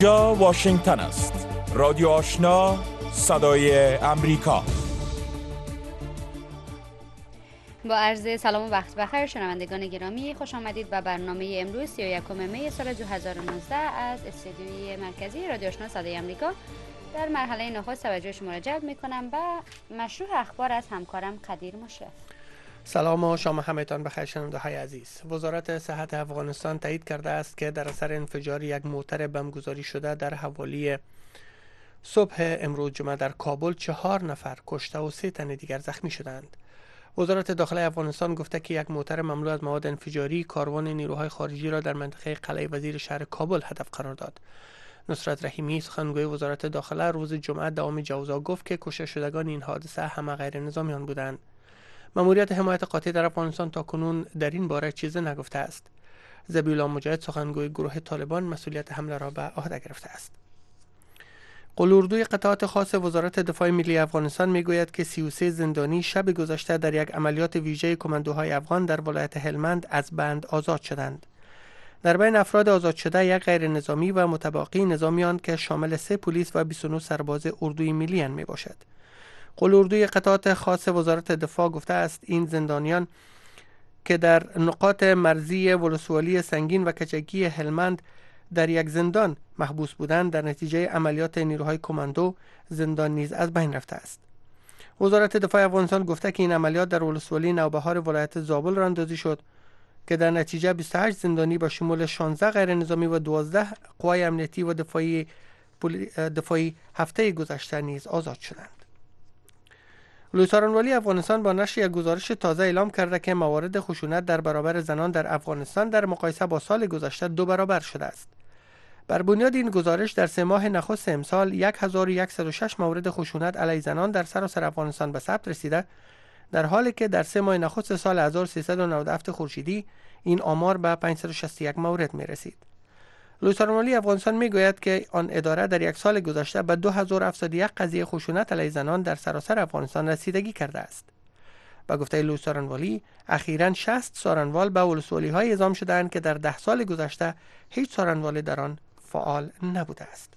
جا واشنگتن است. رادیو آشنا، صدای امریکا. با عرض سلام و وقت بخیر شنوندگان گرامی، خوش آمدید به برنامه امروز 31 می سال 2019 از استودیوی مرکزی رادیو آشنا صدای امریکا. در مرحله نخست توجه شما را جلب می‌کنم به مشروع اخبار از همکارم قدیر مشرف. سلام و شما همتان بخیر شنونده‌های عزیز. وزارت صحت افغانستان تایید کرده است که در اثر انفجار یک موتر بمبگذاری شده در حوالی صبح امروز جمعه در کابل 4 نفر کشته و 3 تن دیگر زخمی شدند. وزارت داخلی افغانستان گفته که یک موتر مملو از مواد انفجاری کاروان نیروهای خارجی را در منطقه قلعه وزیر شهر کابل هدف قرار داد. نصرت رحیمی سخنگوی وزارت داخله روز جمعه دوام جوزا گفت که کشته شدگان این حادثه همه غیر نظامیان بودند. ماموریت حمایت قاطع در افغانستان تاکنون در این باره چیزی نگفته است. ذبیح الله مجاهد سخنگوی گروه طالبان مسئولیت حمله را به عهده گرفته است. قلوردوی قطعات خاص وزارت دفاع ملی افغانستان میگوید که 33 زندانی شب گذشته در یک عملیات ویژه کماندوهای افغان در ولایت هلمند از بند آزاد شدند. در بین افراد آزاد شده یک غیر نظامی و متباقی نظامیان که شامل 3 پلیس و 29 سرباز اردوی ملی می باشد. قلوردوی قطعات خاص وزارت دفاع گفته است این زندانیان که در نقاط مرزی ولسوالی سنگین و کچکی هلمند در یک زندان محبوس بودند، در نتیجه عملیات نیروهای کماندو زندان نیز از بین رفته است. وزارت دفاع افغانستان گفته که این عملیات در ولسوالی نوبهار ولایت زابل راندازی شد که در نتیجه 28 زندانی با شمول 16 غیر نظامی و 12 قوای امنیتی و دفاعی هفته گذشته نیز آزاد شدند. لویسارانوالی افغانستان با نشر یک گزارش تازه اعلام کرده که موارد خشونت در برابر زنان در افغانستان در مقایسه با سال گذشته 2 برابر شده است. بر بنیاد این گزارش در 3 ماه نخست امسال 1106 مورد خشونت علیه زنان در سراسر افغانستان به ثبت رسیده، در حالی که در 3 ماه نخست سال 1397 خورشیدی این آمار به 561 مورد می رسید. لویسارانوالی افغانستان می گوید که آن اداره در یک سال گذشته به 2701 قضیه خشونت علیه زنان در سراسر افغانستان رسیدگی کرده است. با گفته لویسارانوالی اخیراً 60 سارنوال به ولسوالی های اعزام شدند که در 10 سال گذشته هیچ سارنوالی در آن فعال نبوده است.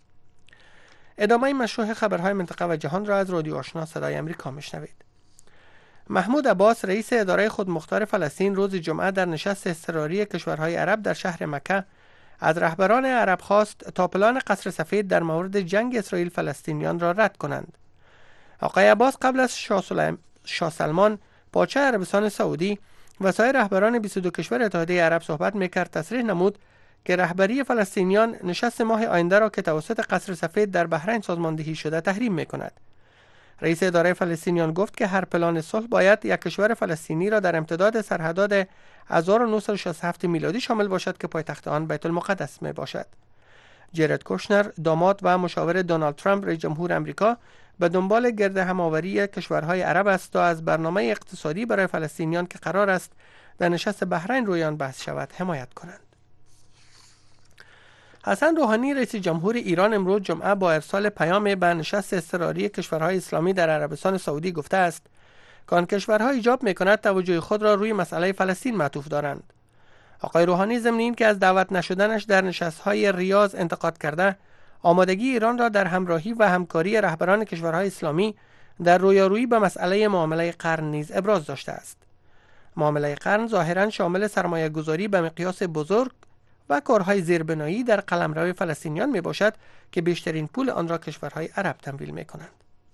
ادامه مشروع خبرهای منطقه و جهان را از رادیو آشنا صدای امریکا میشنوید. محمود عباس رئیس اداره خودمختار فلسطین روز جمعه در نشست اضطراری کشورهای عرب در شهر مکه از رهبران عرب خواست تا پلان قصر سفید در مورد جنگ اسرائیل فلسطینیان را رد کنند. آقای عباس قبل از شاه سلمان پادشاه عربستان سعودی و سایر رهبران 22 کشور اتحادیه عرب صحبت میکرد تصریح نمود که رهبری فلسطینیان نشست ماه آینده را که توسط قصر سفید در بحرین سازماندهی شده تحریم میکند. رئیس اداره فلسطینیان گفت که هر پلان صلح باید یک کشور فلسطینی را در امتداد سرحدات 1967 میلادی شامل باشد که پایتخت آن بیت المقدس می باشد. جرد کوشنر داماد و مشاور دونالد ترامپ رئیس جمهور آمریکا به دنبال گرد همآوری کشورهای عرب است تا از برنامه اقتصادی برای فلسطینیان که قرار است در نشست بحرین روی آن بحث شود حمایت کنند. حسن روحانی رئیس جمهور ایران امروز جمعه با ارسال پیام به نشست اضطراری کشورهای اسلامی در عربستان سعودی گفته است که آن کشورها ایجاب می‌کند توجه خود را روی مسئله فلسطین معطوف دارند. آقای روحانی ضمن اینکه از دعوت نشدنش در نشست‌های ریاض انتقاد کرده، آمادگی ایران را در همراهی و همکاری رهبران کشورهای اسلامی در رویارویی به مسئله معامله قرن نیز ابراز داشته است. معامله قرن ظاهراً شامل سرمایه‌گذاری به مقیاس بزرگ و کارهای زیربنایی در قلمرو فلسطینیان می باشد که بیشترین پول آن را کشورهای عرب تمویل می کنند.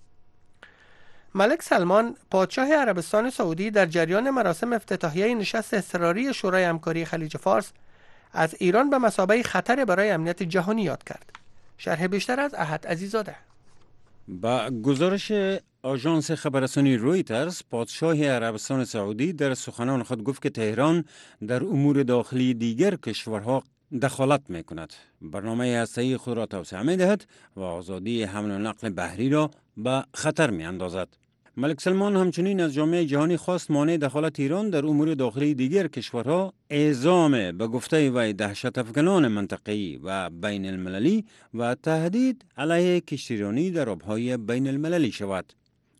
ملک سلمان پادشاه عربستان سعودی در جریان مراسم افتتاحیه نشست اضطراری شورای همکاری خلیج فارس از ایران به مثابه خطر برای امنیت جهانی یاد کرد. شرح بیشتر از احد عزیزاده. با گزارش آژانس خبررسانی رویترز، پادشاه عربستان سعودی در سخنان خود گفت که تهران در امور داخلی دیگر کشورها دخالت می کند. برنامه هسته‌ای خود را توسعه می دهد و آزادی حمل و نقل بحری را به خطر می اندازد. ملک سلمان همچنین از جامعه جهانی خواست مانع دخالت ایران در امور داخلی دیگر کشورها اعزام به گفته وی دهشت افکنان منطقه‌ای و بین المللی و تهدید علیه کشتیرانی در آبهای بین المللی شود.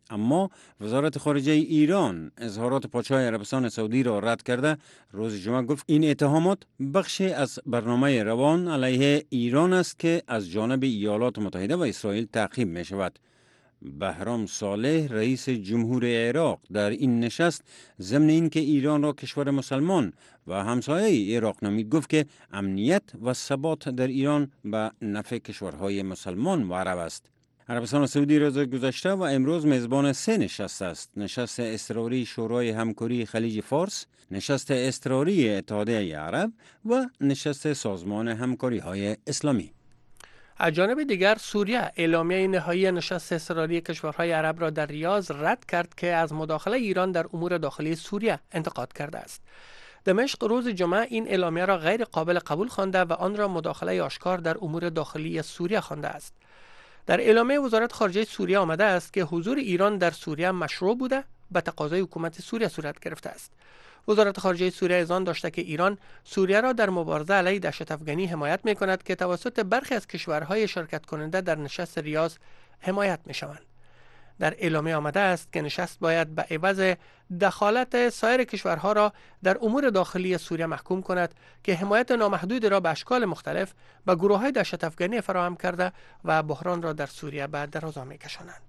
اما وزارت خارجه ایران اظهارات پادشاه عربستان سعودی را رد کرده روز جمعه گفت این اتهامات بخشی از برنامه روان علیه ایران است که از جانب ایالات متحده و اسرائیل تعقیب می شود. بهرام صالح رئیس جمهور عراق در این نشست ضمن اینکه ایران را کشور مسلمان و همسایه عراق نامید گفت که امنیت و ثبات در ایران به نفع کشورهای مسلمان و عرب است. عربستان سعودی روز گذشته و امروز میزبان 3 نشست است: نشست اضطراری شورای همکاری خلیج فارس، نشست اضطراری اتحادیه عرب و نشست سازمان همکاری های اسلامی. از جانب دیگر سوریه اعلامیه نهایی نشست اضطراری کشورهای عرب را در ریاض رد کرد که از مداخله ایران در امور داخلی سوریه انتقاد کرده است. دمشق روز جمعه این اعلامیه را غیر قابل قبول خوانده و آن را مداخله آشکار در امور داخلی سوریه خوانده است. در اعلامیه وزارت خارجه سوریه آمده است که حضور ایران در سوریه مشروع بوده به تقاضای حکومت سوریه صورت گرفته است. وزارت خارجه سوریه اذعان داشته که ایران سوریه را در مبارزه علیه دهشت افغانی حمایت می کند که توسط برخی از کشورهای شرکت کننده در نشست ریاض حمایت می شوند. در اعلامیه آمده است که نشست باید به عوض دخالت سایر کشورها را در امور داخلی سوریه محکوم کند که حمایت نامحدود را به اشکال مختلف به گروه‌های دهشت افغانی فراهم کرده و بحران را در سوریه به درازا می‌کشانند.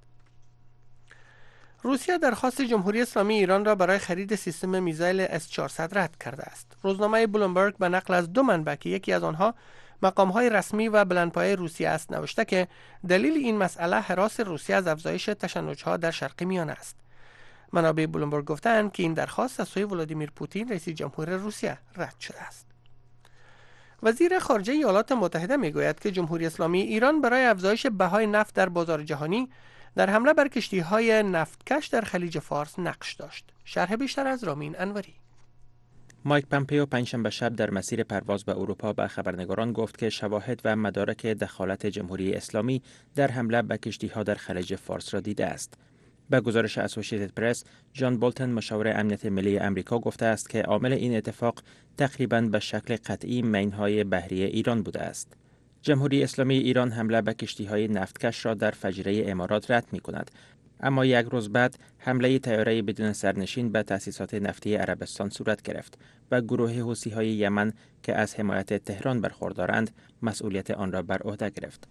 روسیه درخواست جمهوری اسلامی ایران را برای خرید سیستم میزایل S-400 رد کرده است. روزنامه بلومبرگ به نقل از 2 منبع که یکی از آنها مقام‌های رسمی و بلندپایه روسیه است نوشته که دلیل این مسئله هراس روسیه از افزایش تشنج‌ها در شرق میانه است. منابع بلومبرگ گفتند که این درخواست از سوی ولادیمیر پوتین رئیس جمهور روسیه رد شده است. وزیر خارجه ایالات متحده میگوید که جمهوری اسلامی ایران برای افزایش بهای نفت در بازار جهانی در حمله بر کشتی‌های نفتکش در خلیج فارس نقش داشت. شرح بیشتر از رامین انوری. مایک پامپئو پنجشنبه شب در مسیر پرواز به اروپا به خبرنگاران گفت که شواهد و مدارک دخالت جمهوری اسلامی در حمله به کشتی‌ها در خلیج فارس را دیده است. به گزارش اسوسییتد پرس، جان بولتن مشاور امنیت ملی آمریکا گفته است که عامل این اتفاق تقریباً به شکل قطعی مین‌های بحری ایران بوده است. جمهوری اسلامی ایران حمله به کشتی‌های نفتکش را در فجیره امارات رد می‌کند، اما یک روز بعد حمله طیاره بدون سرنشین به تأسیسات نفتی عربستان صورت گرفت و گروه حوثی‌های یمن که از حمایت تهران برخوردارند مسئولیت آن را بر عهده گرفت.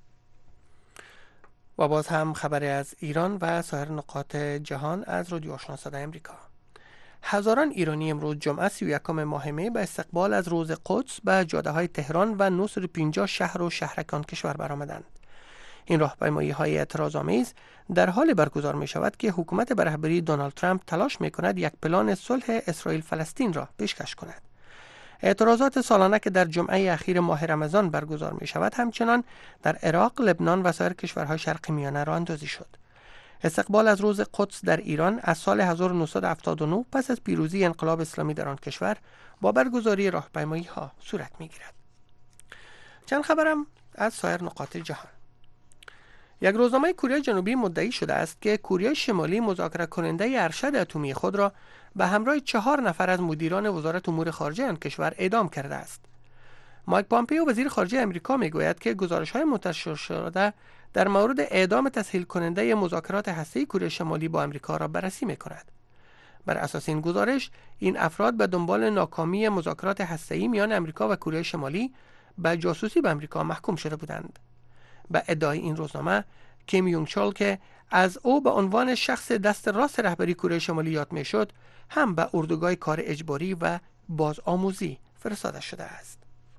و باز هم خبری از ایران و سایر نقاط جهان از رادیو آشنا صدای آمریکا. هزاران ایرانی امروز جمعه 31 ماه می به استقبال از روز قدس به جاده‌های تهران و 950 شهر و شهرکان کشور برآمدند. این راهپیمایی‌های اعتراض‌آمیز در حال برگزار می‌شود که حکومت به رهبری دونالد ترامپ تلاش می‌کند یک پلان صلح اسرائیل فلسطین را پیشکش کند. اعتراضات سالانه که در جمعه اخیر ماه رمضان برگزار می‌شود همچنان در عراق، لبنان و سایر کشورهای شرق میانه راه اندازی شد. استقبال از روز قدس در ایران از سال 1979 پس از پیروزی انقلاب اسلامی در آن کشور با برگزاری راهپیمایی‌ها صورت می‌گیرد. چند خبرم از سایر نقاط جهان. یک روزنامه کره جنوبی مدعی شده است که کره شمالی مذاکره کننده ارشد اتمی خود را به همراه 4 نفر از مدیران وزارت امور خارجه آن کشور اعدام کرده است. مایک پامپئو وزیر خارجه آمریکا میگوید که گزارش‌های منتشر شده در مورد اعدام تسهیل کننده مذاکرات هسته‌ای کره شمالی با آمریکا را بررسی می‌کند. بر اساس این گزارش، این افراد به دنبال ناکامی مذاکرات هسته‌ای میان آمریکا و کره شمالی به جاسوسی به آمریکا محکوم شده بودند. به ادعای این روزنامه، کیم یونگ چول که از او به عنوان شخص دست راست رهبری کره شمالی یاد میشد، هم به اردوگاه کار اجباری و بازآموزی فرستاده شده است.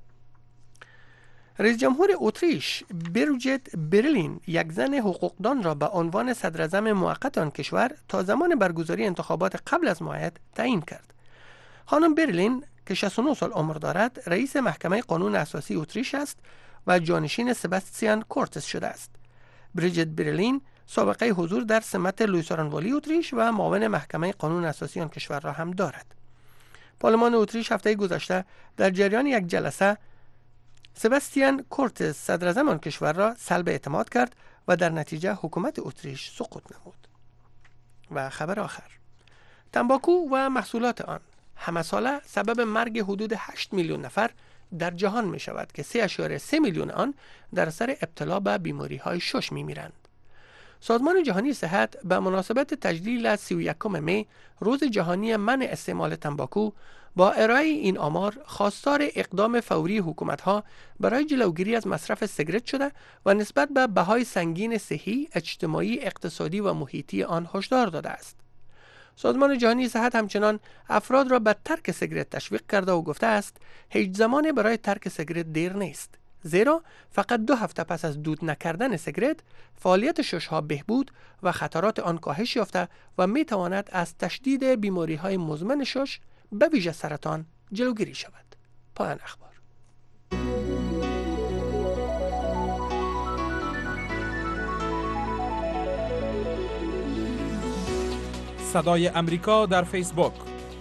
رئیس جمهور اتریش بریجت برلین یک زن حقوقدان را به عنوان صدراعظم موقت آن کشور تا زمان برگزاری انتخابات قبل از موعد تعیین کرد. خانم برلین که 69 سال عمر دارد، رئیس محکمه قانون اساسی اتریش است و جانشین سباستیان کورتس شده است. بریجت برلین سابقه حضور در سمت لویسارانوالی اتریش و معاون محکمه قانون اساسی آن کشور را هم دارد. پارلمان اتریش هفته گذشته در جریان یک جلسه سباستیان کورتس صدراعظم آن کشور را سلب اعتماد کرد و در نتیجه حکومت اتریش سقوط نمود. و خبر آخر، تنباکو و محصولات آن همه ساله سبب مرگ حدود 8 میلیون نفر در جهان می شود که 3.3 میلیون آن در اثر ابتلا به بیماری های شش می میرند. سازمان جهانی صحت به مناسبت تجلیل 31 می روز جهانی منع استعمال تنباکو با ارائه این آمار خواستار اقدام فوری حکومت‌ها برای جلوگیری از مصرف سیگارت شده و نسبت به بهای سنگین صحی، اجتماعی، اقتصادی و محیطی آن هشدار داده است. سازمان جهانی صحت همچنان افراد را به ترک سیگارت تشویق کرده و گفته است هیچ زمانی برای ترک سیگارت دیر نیست، زیرا فقط 2 هفته پس از دود نکردن سیگارت فعالیت شش‌ها بهبود و خطرات آن کاهش یافته و می تواند از تشدید بیماری‌های مزمن شش به ویژه سرطان جلوگیری شود. پایان اخبار. صدای امریکا در فیسبوک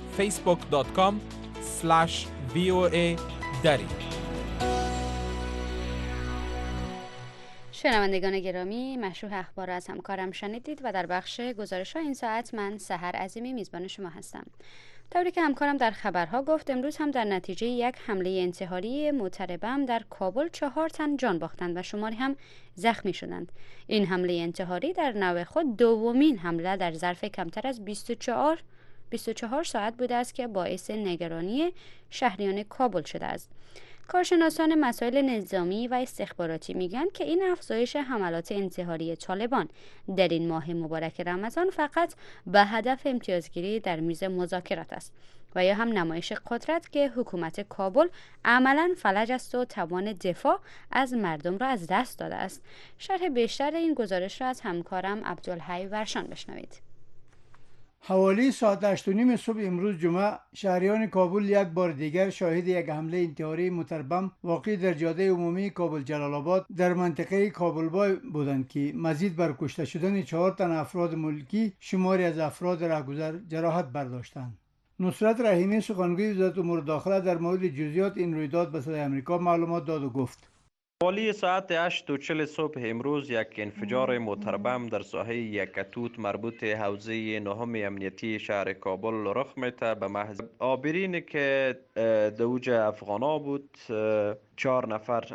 facebook.com/VOA دری. شنوندگان گرامی، مشروع اخبار را از همکارم شنیدید و در بخش گزارش‌ها این ساعت من سحر عظیمی میزبان شما هستم. طوری که همکارم در خبرها گفت، امروز هم در نتیجه یک حمله انتحاری مضطربم در کابل 4 تن جان باختند و شماری هم زخمی شدند. این حمله انتحاری در نوع خود دومین حمله در ظرف کمتر از 24 ساعت بوده است که باعث نگرانی شهریان کابل شده است. کارشناسان مسائل نظامی و استخباراتی میگن که این افزایش حملات انتحاری طالبان در این ماه مبارک رمضان فقط به هدف امتیازگیری در میز مذاکرات است و یا هم نمایش قدرت که حکومت کابل عملاً فلج است و توان دفاع از مردم را از دست داده است. شرح بیشتر این گزارش را از همکارم عبدالحی ورشان بشنوید. حوالی ساعت 8:30 صبح امروز جمعه شهریان کابل یک بار دیگر شاهد یک حمله انتحاری متربم واقع در جاده عمومی کابل جلال آباد در منطقه کابلبای بودند که مزید بر کشته شدن 4 تن افراد ملکی شماری از افراد رهگذر جراحت برداشتند. نصرت رحیمی سخنگوی وزارت امور داخله در مورد جزئیات این رویداد به صدای آمریکا معلومات داد و گفت: حوالی ساعت 8:40 صبح امروز یک انفجار متربم در ساحه یکتوت مربوط حوزه نهم امنیتی شهر کابل رخ میده. به محض آبرین که دوج افغانا بود، 4 نفر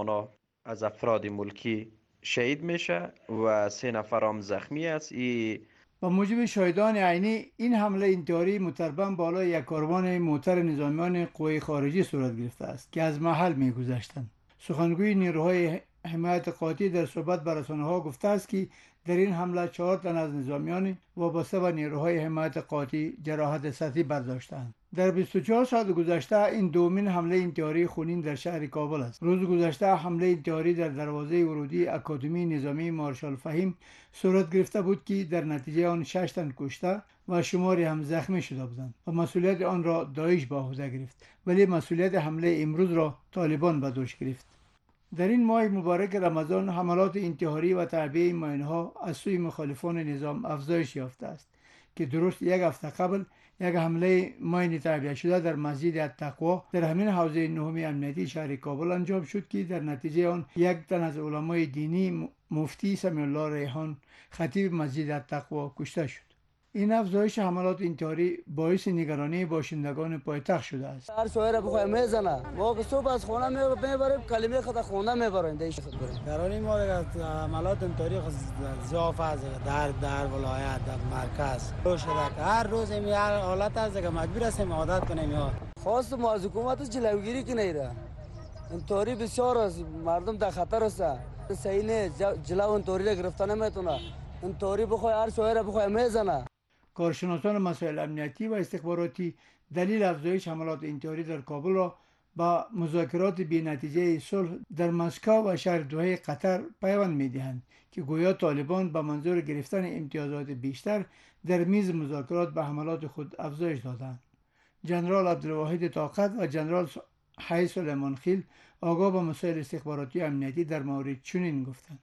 از افراد ملکی شهید میشه و 3 نفر هم زخمی است. با موجب شاهدان عینی این حمله انتحاری متربم بالای یک کاروان موتر نظامیان قوای خارجی صورت گرفته است که از محل میگذشتند. سخنگوی نیروهای حمایت قاطع در صحبت با رسانه‌ها گفته است که در این حمله 4 تن از نظامیان وابسته به نیروهای حمایت قاطع جراحت سطحی برداشتند. در 24 ساعت گذشته این دومین حمله انتحاری خونین در شهر کابل است. روز گذشته حمله انتحاری در دروازه ورودی اکادمی نظامی مارشال فهیم صورت گرفته بود که در نتیجه آن 6 تن کشته و شماری هم زخمی شده بودند و مسئولیت آن را داعش به عهده گرفت، ولی مسئولیت حمله امروز را طالبان به دوش گرفت. در این ماه مبارک رمضان حملات انتحاری و تعبیه ماینها از سوی مخالفان نظام افزایش یافته است که درست یک هفته قبل یک حمله ماین تعبیه شده در مسجد التقوا در همین حوزه نهم امنیتی شهر کابل انجام شد که در نتیجه آن 1 تن از علمای دینی مفتی سمی الله ریحان خطیب مسجد التقوا کشته شد. این افزایش حملات انتحاری باعث نگرانی باشندگان پایتخت شده است. هر شوهر بخواه میزنه، ما که صبح از خونه میبریم کلمه خود خونه میبریم دیش خود بریم. در این مورد حملات انتحاری ضعف است در ولایت در مرکز رو شده که هر روز این حالت است که مجبور هستیم عادت کنیم. یا خواست ما از حکومت جلوگیری کنه. انتحاری بسیار است، مردم در خطر است. صحیح نیست، جلو انتحاری را گرفتن نمیتونه. انتحاری بخواه هر شوهر بخواه میزنه. کارشناسان مسائل امنیتی و استخباراتی دلیل افزایش حملات انتحاری در کابل را با مذاکرات بی‌نتیجه صلح در مسکو و شهر دوحه قطر پیوند می‌دهند که گویا طالبان با منظور گرفتن امتیازات بیشتر در میز مذاکرات به حملات خود افزایش دادند. جنرال عبدالواحد طاقت و جنرال حی سلیمان خیل آگاه به مسائل استخباراتی و امنیتی در مورد چنین گفتند: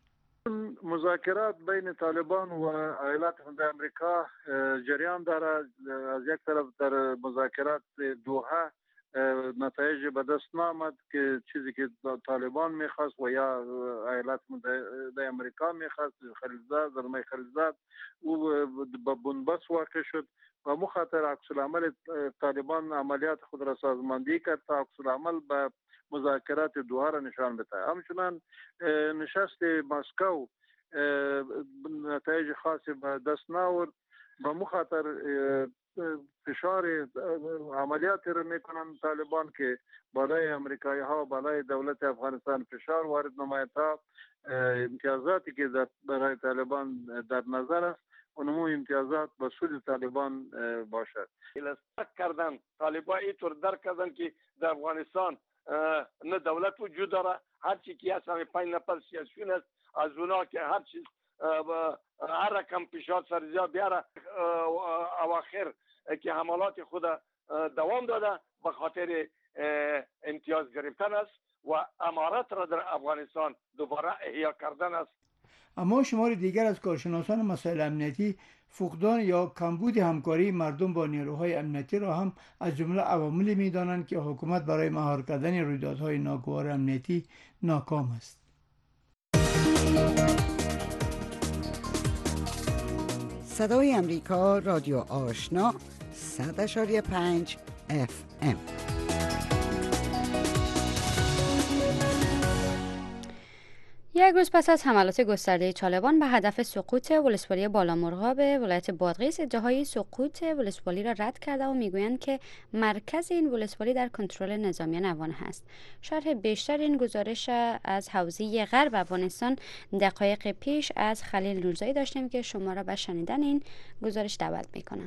مذاکرات بین طالبان و ایالات متحده آمریکا جریان دارد. از یک طرف در مذاکرات دوحه نتایج به دست نامد که چیزی که طالبان میخواست و یا ایالات متحده آمریکا میخواست، خلیلزاد زلمه خلیلزاد او به بنبست واقع شد و مخاطر عکس العمل طالبان عملیات خود را سازماندهی کرد تا عکس العمل به مذاکرات دوحه را نشان بده. همچنان نشست مسکو نتایج خاصی به دست نآورد. به مخاطر فشار عملیاتی رو میکنن طالبان که بالای امریکایی ها بالای دولت افغانستان فشار وارد نماید تا امتیازاتی که برای طالبان در نظر است اونمو امتیازات به سود طالبان باشد. الستک کردن طالبان اینطور درک کردن که در افغانستان نه دولت وجود داره، هر چی که هست همه 5 نفر سیاسیون است، از اونا که هر چیز هر رقم پیشات سرزیا بیاره اواخر که حملات خود دوام داده به خاطر امتیاز گرفتن است و امارت را در افغانستان دوباره احیا کردن است. اما شمار دیگر از کارشناسان مسائل امنیتی فقدان یا کمبود همکاری مردم با نیروهای امنیتی را هم از جمله عواملی می‌دانند که حکومت برای مهار کردن رویدادهای ناگوار امنیتی ناکام است. صدای امریکا، رادیو آشنا 100.5 FM. یک روز پس از حملات گسترده طالبان به هدف سقوط ولسوالی بالامرغاب ولایت بادغیس، ادعاهای سقوط ولسوالی را رد کرده و میگویند که مرکز این ولسوالی در کنترل نظامیان افغان است. شرح بیشتر این گزارش از حوزه غرب افغانستان دقایق پیش از خلیل نورزایی داشتیم که شما را به شنیدن این گزارش دعوت میکنم.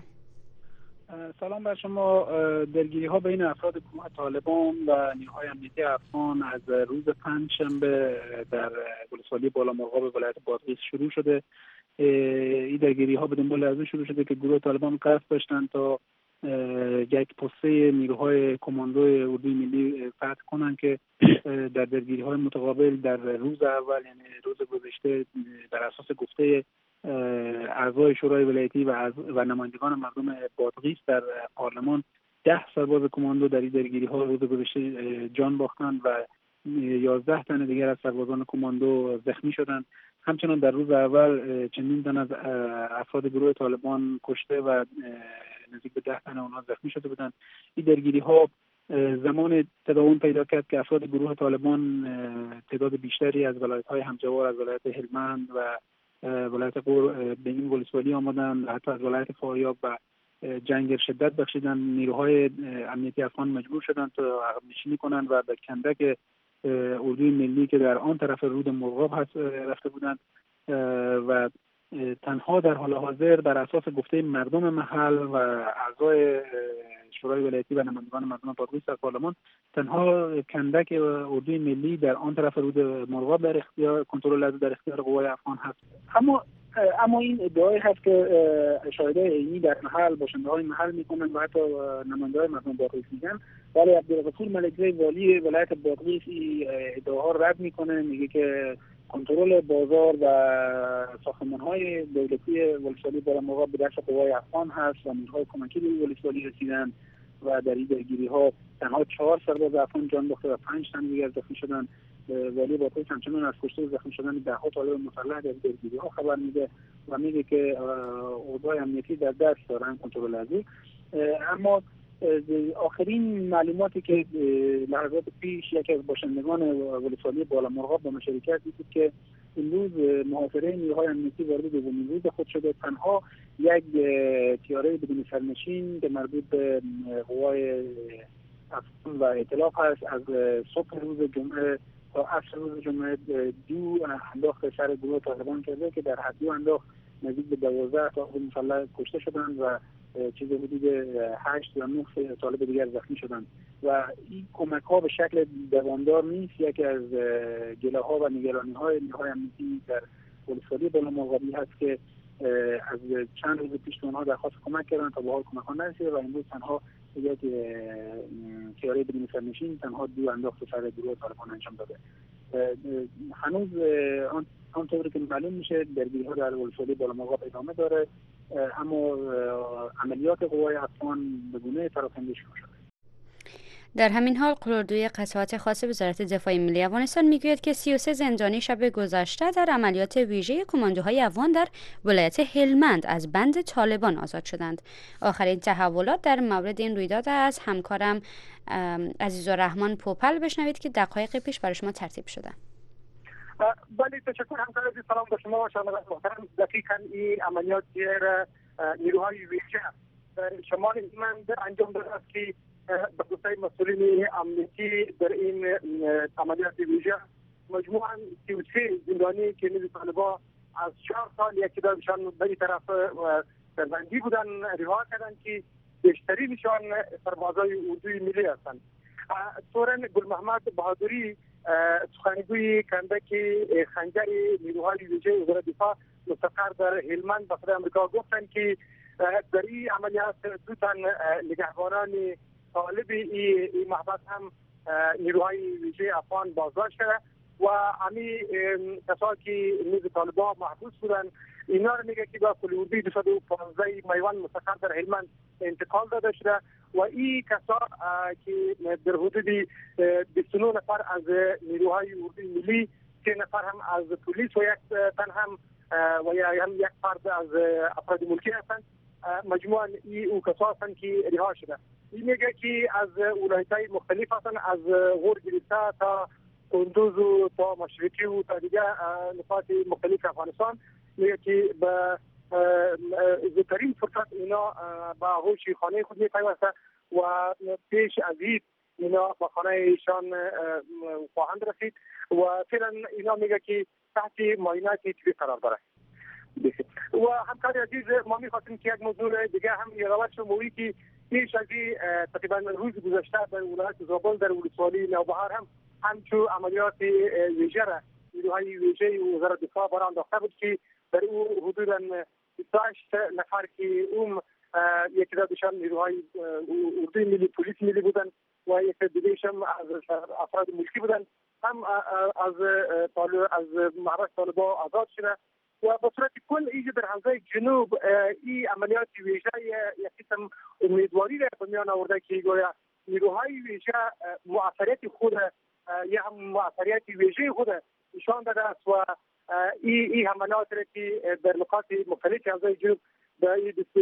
سلام بر شما. درگیری ها بین افراد گروه طالبان و نیروهای امنیتی افغان از روز پنجشنبه در ولسوالی بالامرغاب ولایت بادغیس شروع شده. این درگیری ها به دنبال از شروع شده که گروه طالبان قصد داشتند تا یک پسته نیروهای کماندوی اردوی ملی فتح کنند که در درگیری های متقابل در روز اول، یعنی روز گذشته، بر اساس گفته اعضای شورای ولایتی و نمایندگان مردم بادغیس در پارلمان 10 سرباز کماندو در این درگیری ها روز گذشته جان باختند و 11 تن دیگر از سربازان کماندو زخمی شدند. همچنان در روز اول چندین تن از افراد گروه طالبان کشته و نزدیک به 10 تن آنها زخمی شده بودند. این درگیری ها زمان تداوم پیدا کرد که افراد گروه طالبان تعداد بیشتری از ولایت‌های همجوار، از ولایت هلمند و ولایت قور به این ولسوالی آمدند، حتی از ولایت فاریاب و جنگ شدت بخشیدند. نیروهای امنیتی افغان مجبور شدند تا عقب نشینی کنند و به کندک اردوی ملی که در آن طرف رود مرغاب هست رفته بودند و تنها در حال حاضر بر اساس گفته مردم محل و اعضای شورای ولایتی و نمایندگان مردم بادغیس در پارلمان، تنها کندک اردوی ملی در آن طرف رود مرغاب در اختیار کنترل در اختیار قوای افغان هست. اما این ادعای هست که شاهدای عینی در محل، باشنده‌های محل میکنن و حتی نماینده‌های مردم بادغیس میگن، ولی عبدالغفور ملکزی والی ولایت بادغیس ادعاها رد میکنه. میگه که کنترل بازار و ساختمان‌های دولتی ولسوالی بالامرغاب به دست قوای افغان هست و نیروهای کمکی به ولسوالی رسیدن و در این درگیری‌ها تنها 4 سرباز افغان جان باخته و 5 تن دیگر زخمی شدند. والی بادغیس همچنان از کشته و زخمی شدن ده‌ها طالب مسلح در درگیری‌ها خبر میده و میگه که اوضاع امنیتی در دست دارن کنترل از این. اما آخرین معلوماتی که لحظات پیش یکی از باشندگان ولسوالی بالامرغاب با مشارکت بود که امروز محاصره نیروهای امنیتی وارد دومین روز خود شده. تنها یک تیاره بدون سرنشین که مربوط به قوای افغان و ائتلاف هست از صبح روز جمعه تا عصر روز جمعه 2 انداخت سر گروه طالبان کرده که در حد 2 انداخت نزدیک به 12 طالب مسلح کشته شدند و چیزی حدود 8 یا 9 طالب دیگر زخمی شدند و این کمک ها به شکل دوامدار نیست. یکی از گله ها و نگرانی های نیروهای امنیتی در ولسوالی بالامرغابی هست که از چند روز پیش اونها درخواست کمک کردن تا به حال کمک ها نرسیده و امروز تنها یک تیاره بدون سرنشین تنها 2 انداخت سر گروه طالبان انجام داده. هنوز آنطوری که معلوم میشه درگیری ها در ولسوالی بالامرغاب ادامه داره، اما عملیات قوای افغان به گونه فراخنده شروع شده. در همین حال قراردوی قطعات خاص وزارت دفاع ملی افغانستان میگوید که 33 زندانی شب گذشته در عملیات ویژه کماندوهای افغان در ولایت هلمند از بند طالبان آزاد شدند. آخرین تحولات در مورد این رویداد از همکارم عزیزالرحمن پوپل بشنوید که دقایق پیش برای شما ترتیب شده. بله تشکر همکار عزیز. سلام به شما شنوندگان محترم. دقیقاً این عملیات نیروهای ویژه در شمال هلمند انجام داده است که به گفته مسئولین امنیتی در این عملیات ویژه مجموعاً 33 زندانی که نیز طالبان از 4 سال یکی داشتن به این طرف سربندی بودن رها کردند که بیشترینشان سربازای اردوی ملی هستند. سورن گل محمد بهادری سخنگوی کندک خنجر نیروهای ویژه وزارت دفاع مستقر در هلمند به صدای آمریکا گفتند که در این عملیات 2 تن نگهبانان طالب این محبت هم نیروهای ویژه افغان بازداشت شده و همین کسایی که نیز طالبان محبوس بودن اینا رو میگه که به کلوبی 215 میوان مستقر در هلمند انتقال داده شده و این کسا که در حدود 29 نفر از نیروهای اردوی ملی 3 نفر هم از پلیس و 1 تن هم و هم 1 فرد از افراد ملکی هستند. مجموعاً او کسا هستند که رها شده. این میگه که از ولایت‌های مختلف هستند، از غور گرفته تا کندوز و تا مشرقی و تا دیگه نقاط مختلف افغانستان. میگه که به زودترین فرصت اینا به هوش خانه خود میپیوسته و پیش از این اینا به خانه ایشان خواهند رسید و فعلا اینا میگه که تحت معاینات طبی قرار داره. و همکار عزیز ما میخواستیم که یک موضوع دیگه هم یادآور شمویی که پیش از این تقریبا روز گذشته در ولایت زابل در ولسوالی نوبهار هم همچون عملیات ویژه را نیروهای ویژه وزارت دفاع برای انداخته بود که در او حدوداً 28 نفر که یکی دادشان نیروهای اردوی ملی پلیس ملی بودن و یکی دیگه‌شان از افراد ملکی بودن هم از محبس طالبان آزاد شده و به صورت کل ایجا در حوزه جنوب این عملیات ویژه یک قسم امیدواری را به میان آورده که گویا نیروهای ویژه موثریت خود یا هم موثریت ویژه خود نشان داده است و این حملات را که در نقاط مختلف حوزه جنوب در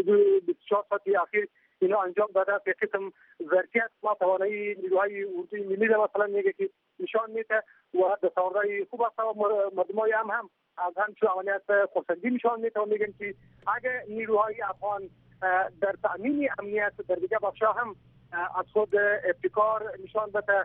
24 ساعت اخیر اینا انجام داده است. یک قسم ظرفیت ما توانایی نیروهای اردوی ملی مثلا میگه که نشان میده و دستاوردهای خوب است و مردمای هم از همچون عملیات خودسندی نشان میده و میگن که اگر نیروهای افغان در تامین امنیت در دیگه بخشا هم از خود ابتکار نشان بده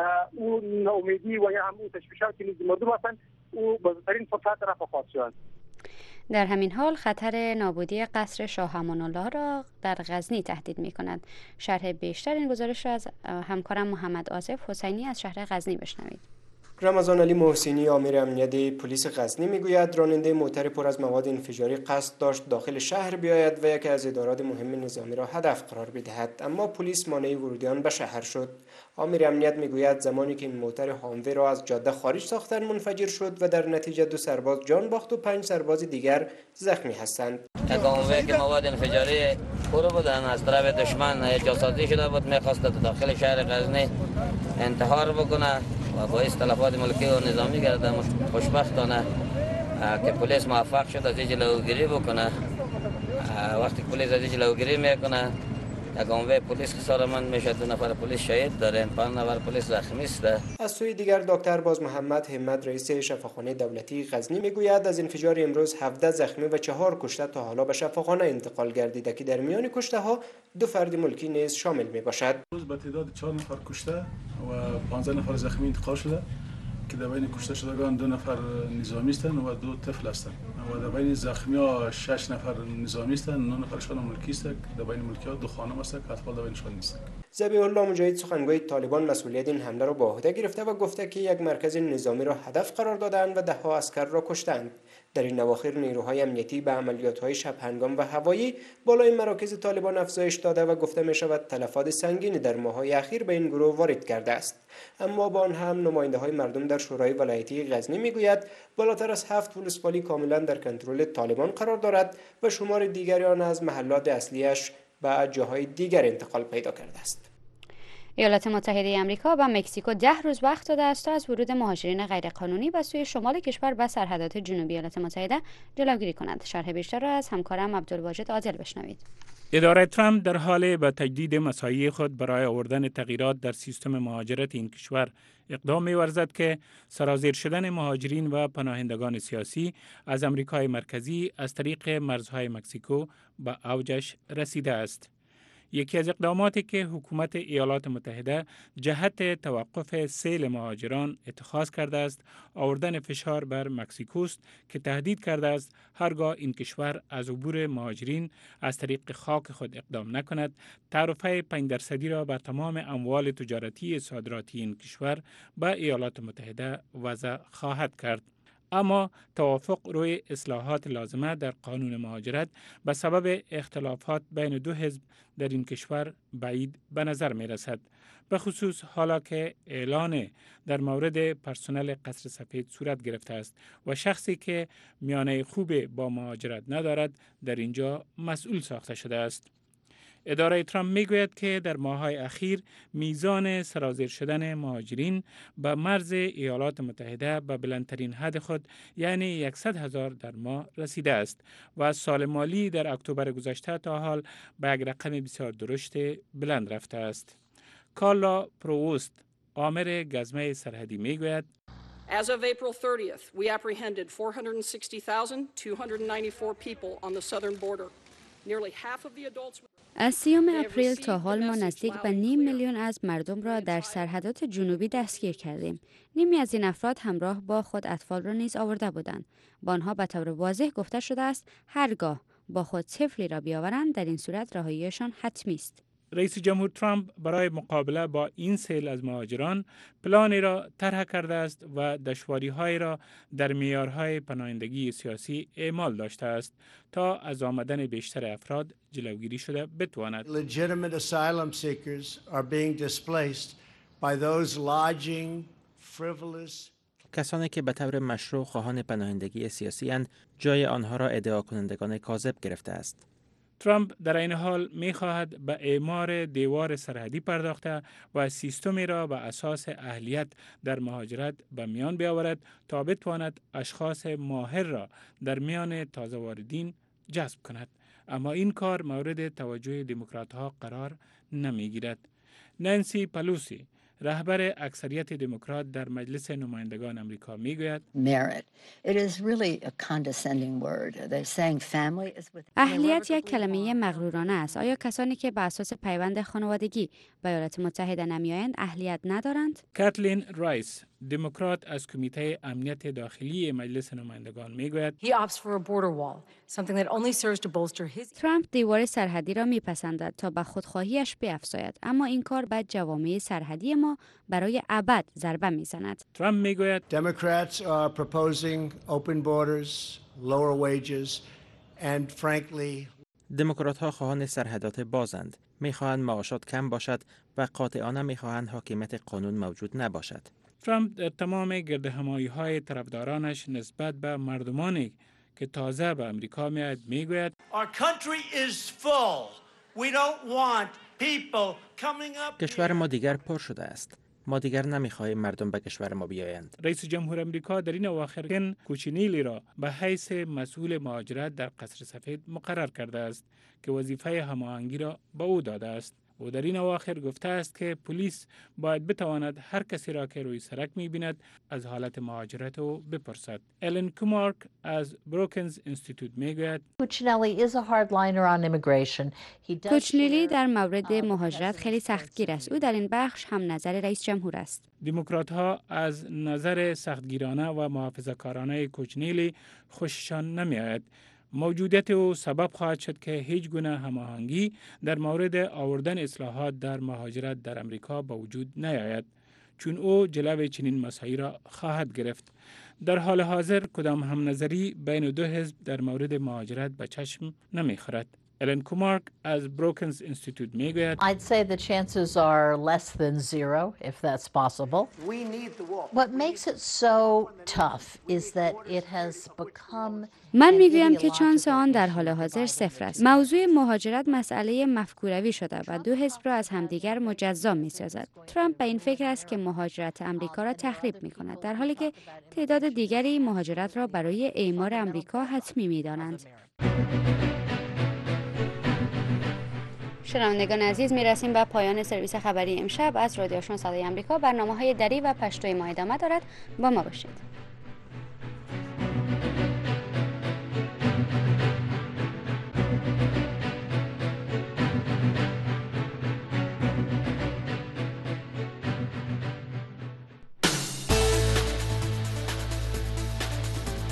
اون امیدی و یا هم اون تشویشات که مردم هستند او بزرگترین فرصت رفع خواهد شد. در همین حال خطر نابودی قصر شاه امان الله را در غزنی تهدید می کند. شرح بیشتر این گزارش را از همکارم محمد آصف حسینی از شهر غزنی بشنوید. رمضان علی محسنی امیر امنیت پلیس غزنی میگوید راننده موتر پر از مواد انفجاری قصد داشت داخل شهر بیاید و یکی از ادارات مهم نظامی را هدف قرار بدهد، اما پلیس مانع ورود آن به شهر شد. امیر امنیت میگوید زمانی که این موتر هاموی را از جاده خارج ساختن منفجر شد و در نتیجه 2 سرباز جان باخت و 5 سرباز دیگر زخمی هستند. هاموی که مواد انفجاری پر بودن از طرف دشمن جاسازی شده بود، می‌خواست داخل شهر غزنی انتحار بکنه و باعث تلفات ملکی و نظامی گردد. خوشبختانه که پلیس موفق شد از جلوگیری بکنه. وقتی پلیس از جلوگیری میکنه یک عموه پلیس خسارتمند میشه، 2 نفر پلیس شهید داره، 5 نفر پلیس زخمی است. از سوی دیگر دکتر باز محمد همت رئیس شفاخانه دولتی غزنی میگوید از انفجار امروز 17 زخمی و 4 کشته تا حالا به شفاخانه انتقال گردیده که در میان کشته ها 2 فرد ملکی نیز شامل می باشد. روز به تعداد 4 نفر کشته و 15 نفر زخمی انتقال شده که در بین کشته شدگان 2 نفر نظامی هستند و 2 طفل هستند و در بین زخمی ها 6 نفر نظامی هستند، 9 نفرشان ملکی هستند. در بین ملکی ها 2 خانم هستند که اطفال در بینشان نیستند. ذبیح الله مجاهد سخنگوی طالبان مسئولیت این حمله را به عهده گرفته و گفته که یک مرکز نظامی را هدف قرار دادند و 10 اسکر را کشتند. در این اواخر نیروهای امنیتی به عملیات‌های شب هنگام و هوایی بالای مراکز طالبان افزایش داده و گفته می‌شود تلفات سنگینی در ماه‌های اخیر به این گروه وارد کرده است. اما با آن هم نماینده‌های مردم در شورای ولایتی غزنی می‌گوید بالاتر از 7 ولسوالی کاملا در کنترل طالبان قرار دارد و شمار دیگری آن از محلات اصلیش به جاهای دیگر انتقال پیدا کرده است. ایالات متحده آمریکا و مکزیکو 10 روز وقت داده است تا از ورود مهاجرین غیرقانونی به سوی شمال کشور به سرحدات جنوبی ایالات متحده جلوگیری کنند. شرح بیشتر را از همکارم عبدالواجد عادل بشنوید. اداره ترامپ در حال به تجدید مساعی خود برای آوردن تغییرات در سیستم مهاجرت این کشور اقدام می‌ورزد که سرازیر شدن مهاجرین و پناهندگان سیاسی از امریکای مرکزی از طریق مرزهای مکزیکو به اوجش رسیده است. یکی از اقداماتی که حکومت ایالات متحده جهت توقف سیل مهاجران اتخاذ کرده است، آوردن فشار بر مکزیکو است که تهدید کرده است هرگاه این کشور از عبور مهاجرین از طریق خاک خود اقدام نکند، تعرفه 5% را بر تمام اموال تجارتی صادراتی این کشور به ایالات متحده وضع خواهد کرد. اما توافق روی اصلاحات لازمه در قانون مهاجرت به سبب اختلافات بین دو حزب در این کشور بعید به نظر می رسد. به خصوص حالا که اعلان در مورد پرسنل قصر سفید صورت گرفته است و شخصی که میانه خوب با مهاجرت ندارد در اینجا مسئول ساخته شده است. اداره ترامپ میگوید که در ماه‌های اخیر میزان سرازیر شدن مهاجرین به مرز ایالات متحده به بلندترین حد خود یعنی 100,000 در ماه رسیده است و از سال مالی در اکتبر گذشته تا حال به یک رقم بسیار درشت بلند رفته است. کارلا پرووست، آمر گزمه سرحدی میگوید As of April 30th, we apprehended 460,294 people on the southern border. Nearly half of the adults از 30 اپریل تا حال ما نزدیک به 5 میلیون از مردم را در سرحدات جنوبی دستگیر کردیم. نیمی از این افراد همراه با خود اطفال را نیز آورده بودند. با آنها به طور واضح گفته شده است هرگاه با خود طفلی را بیاورند در این صورت رهاییشان حتمی است. رئیس جمهور ترامپ برای مقابله با این سیل از مهاجران پلانی را طرح کرده است و دشواری‌های را در معیارهای پناهندگی سیاسی اعمال داشته است تا از آمدن بیشتر افراد جلوگیری شده بتواند. Legitimate asylum seekers are being displaced by those lodging frivolous. کسانی که به طور مشروع خواهان پناهندگی سیاسی اند، جای آنها را ادعا کنندگان کاذب گرفته است. ترامپ در این حال می‌خواهد به اعمار دیوار سرحدی پرداخته و سیستمی را به اساس اهلیت در مهاجرت به میان بیاورد تا بتواند اشخاص ماهر را در میان تازه واردین جذب کند. اما این کار مورد توجه دموکرات‌ها قرار نمی‌گیرد. نانسی پلوسی، رهبر اکثریت دموکرات در مجلس نمایندگان آمریکا میگوید اهلیت یک کلمه مغرورانه است. آیا کسانی که به اساس پیوند خانوادگی به ایالات متحده نمیآیند اهلیت ندارند؟ کاتلین رایس، دموکرات از کمیته امنیت داخلی مجلس نمایندگان میگوید ترامپ دیوار سرحدی را میپسندد تا به خودخواهیش بیفزاید، اما این کار به جوامع سرحدی ما برای ابد ضربه میزند. ترامپ میگوید Democrats are proposing open borders, lower wages and frankly دموکرات‌ها خواهان سرحدات بازند، می‌خواهند معاشات کم باشد و قاطعانه می‌خواهند حاکمیت قانون موجود نباشد. ترامپ در تمام گردهمایی‌های طرفدارانش نسبت به مردمانی که تازه به امریکا می‌آیند میگوید کشور ما دیگر پر شده است. ما دیگر نمی‌خواهیم مردم به کشور ما بیایند. رئیس جمهور آمریکا در این اواخر کن کوچینیلی را به حیث مسئول مهاجرت در قصر سفید مقرر کرده است که وظیفه هماهنگی را به او داده است. او در این اواخر گفته است که پلیس باید بتواند هر کسی را که روی سرک می‌بیند از حالت مهاجرت او بپرسد. الن کومارک از بروکنز اینستیتوت میگوید کوچنیلی در مورد مهاجرت خیلی سختگیر است. او در این بخش هم نظر رئیس جمهور است. دموکرات‌ها از نظر سختگیرانه و محافظه‌کارانه کوچنیلی خوششان نمی‌آید. موجودیت او سبب خواهد شد که هیچ گونه هماهنگی در مورد آوردن اصلاحات در مهاجرت در امریکا به وجود نیاید، چون او جلوی چنین مسائلی را خواهد گرفت. در حال حاضر کدام هم نظری بین دو حزب در مورد مهاجرت به چشم نمیخورد. الن کومارک از بروکنز اینستیتوت میگوید I'd say the chances are less than zero if that's possible. What makes it so tough is that it has become من میگویم که چانس آن در حال حاضر صفر است. موضوع مهاجرت مسئله مفکوروی شده و دو حزب را از همدیگر مجزا می‌سازد. ترامپ به این فکر است که مهاجرت امریکا را تخریب می‌کند، در حالی که تعداد دیگری مهاجرت را برای اعمار امریکا حتمی می‌دانند. شنوندگان عزیز، میرسیم به پایان سرویس خبری امشب از رادیو آشنا صدای آمریکا. برنامه‌های دری و پشتوی ما ادامه دارد. با ما باشید.